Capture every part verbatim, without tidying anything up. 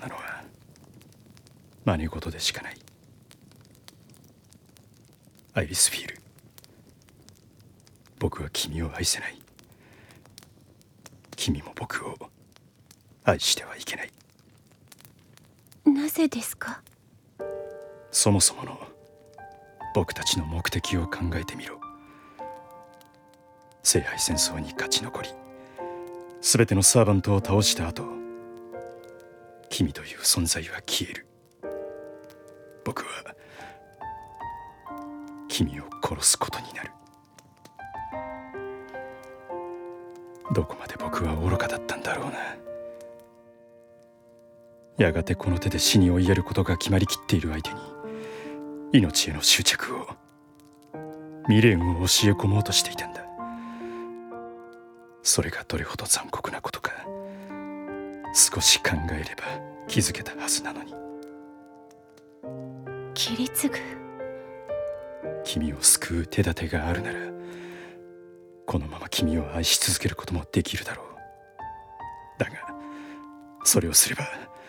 のは真似事でしかない。アイリスフィール、僕は君を愛せない。君も僕を愛してはいけない。 なぜですか？ そもそもの僕たちの目的を考えてみろ。聖杯戦争に勝ち残り、全てのサーバントを倒した後、君という存在は消える。僕は君を殺すことになる。どこまで僕は愚かだったんだろうな。やがてこの手で死に追いやることが決まりきっている相手に命への執着を、未練を教え込もうとしていたんだ。それがどれほど残酷なことか、少し考えれば気づけたはずなのに。 切り継ぐ。 君を救う手立てがあるなら、このまま君を愛し続けることもできるだろう。だがそれをすれば、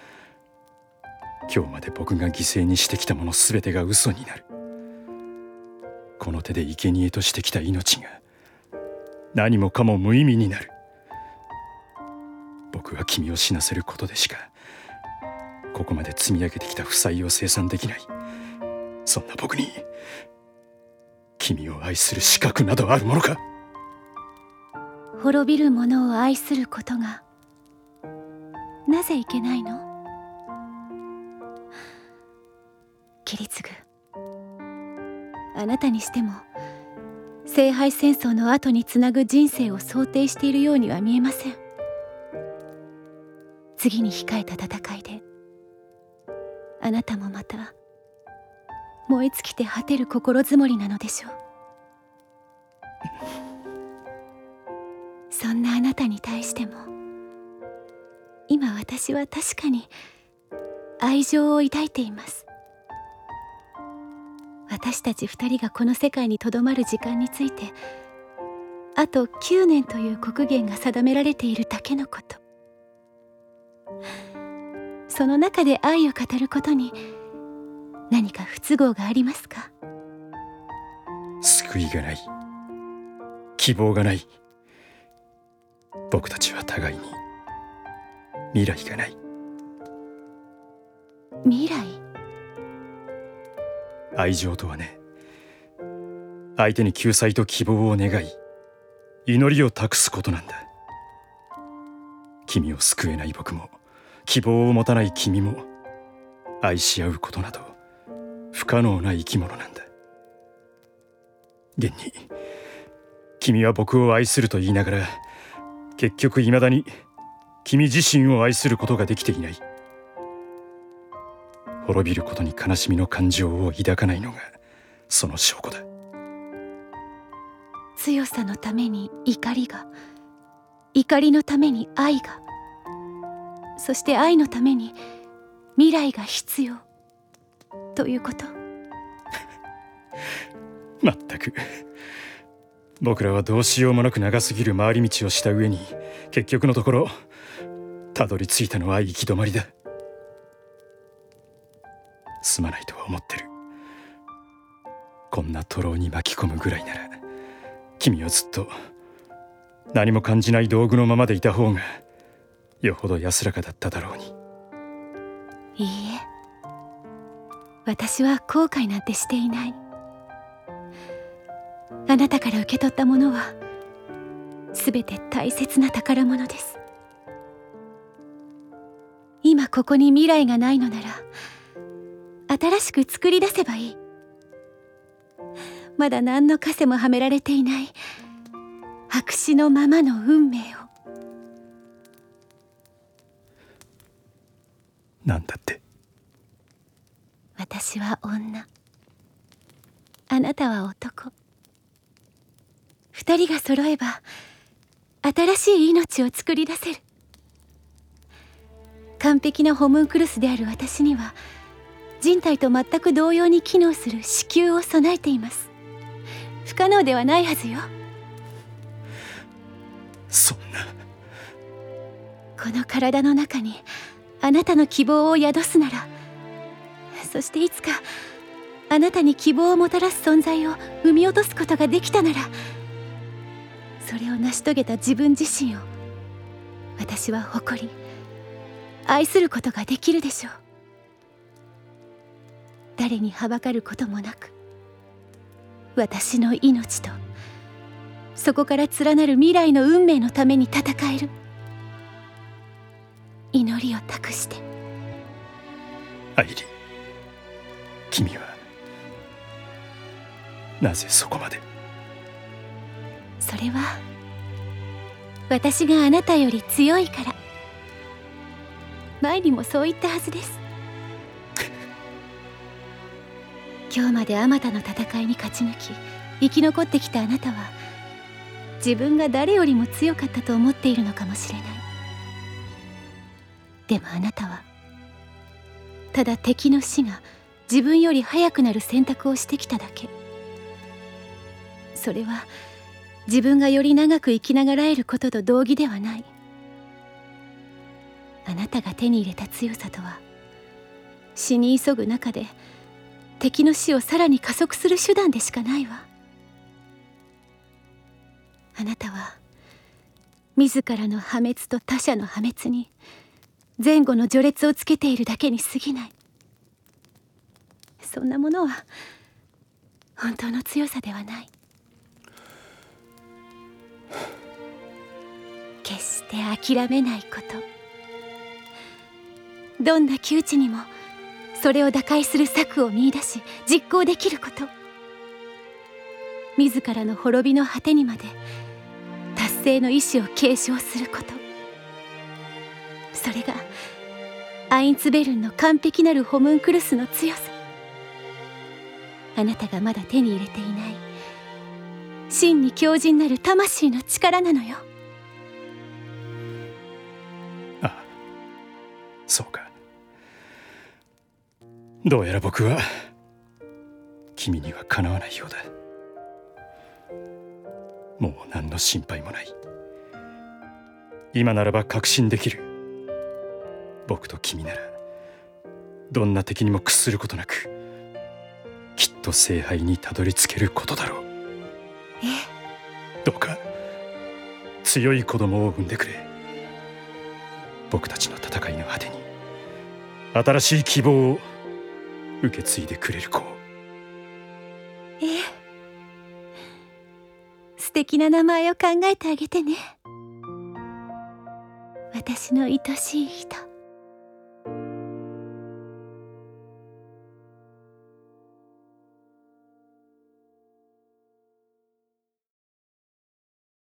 今日まで僕が犠牲にしてきたもの全てが嘘になる。この手で生贄としてきた命が何もかも無意味になる。僕は君を死なせることでしかここまで積み上げてきた負債を清算できない。そんな僕に君を愛する資格などあるものか。 滅びる者を愛することがなぜいけないの？キリツグ、あなたにしても聖杯戦争の後につなぐ人生を想定しているようには見えません。次に控えた戦いであなたもまた燃え尽きて果てる心づもりなのでしょう。そんなあなたに対しても今私は確かに愛情を抱いています。私たち二人がこの世界にとどまる時間についてあときゅうねんという刻限が定められているだけのこと。その中で愛を語ることに何か不都合がありますか？ 救いがない、希望がない。僕たちは互いに未来がない。 未来？ 愛情とはね、相手に救済と希望を願い祈りを託すことなんだ。君を救えない僕も希望を持たない君も愛し合うことなど不可能な生き物なんだ。現に君は僕を愛すると言いながら、結局いまだに君自身を愛することができていない。滅びることに悲しみの感情を抱かないのがその証拠だ。 強さのために怒りが、怒りのために愛が、そして愛のために未来が必要ということ。 まったく、僕らはどうしようもなく長すぎる回り道をした上に、結局のところたどり着いたのは行き止まりだ。すまないとは思ってる。こんな徒労に巻き込むぐらいなら、君はずっと何も感じない道具のままでいた方がよほど安らかだっただろうに。 いいえ、私は後悔なんてしていない。あなたから受け取ったものはすべて大切な宝物です。今ここに未来がないのなら新しく作り出せばいい。まだ何の枷もはめられていない白紙のままの運命を。 なんだって？ 私は女、あなたは男。二人が揃えば新しい命を作り出せる。完璧なホムンクルスである私には人体と全く同様に機能する子宮を備えています。不可能ではないはずよ。 そんな。 この体の中にあなたの希望を宿すなら、そしていつかあなたに希望をもたらす存在を生み落とすことができたなら、それを成し遂げた自分自身を私は誇り愛することができるでしょう。誰にはばかることもなく、私の命とそこから連なる未来の運命のために戦える。祈りを託して。 愛梨、君はなぜそこまで。 それは私があなたより強いから。前にもそう言ったはずです。今日まであまたの戦いに勝ち抜き生き残ってきたあなたは、自分が誰よりも強かったと思っているのかもしれない。でもあなたはただ敵の死が自分より早くなる選択をしてきただけ。それは自分がより長く生きながらえることと同義ではない。あなたが手に入れた強さとは、死に急ぐ中で敵の死をさらに加速する手段でしかないわ。あなたは自らの破滅と他者の破滅に前後の序列をつけているだけに過ぎない。そんなものは本当の強さではない。決して諦めないこと、どんな窮地にもそれを打開する策を見出し実行できること、自らの滅びの果てにまで達成の意志を継承すること、それがアインツベルンの完璧なるホムンクルスの強さ。あなたがまだ手に入れていない真に強靭なる魂の力なのよ。 ああ、そうか。どうやら僕は君にはかなわないようだ。もう何の心配もない。今ならば確信できる。僕と君ならどんな敵にも屈することなく、きっと聖杯にたどり着けることだろう。 ええ、 どうか強い子供を産んでくれ。僕たちの戦いの果てに新しい希望を受け継いでくれる子を。 ええ、素敵な名前を考えてあげてね。私の愛しい人。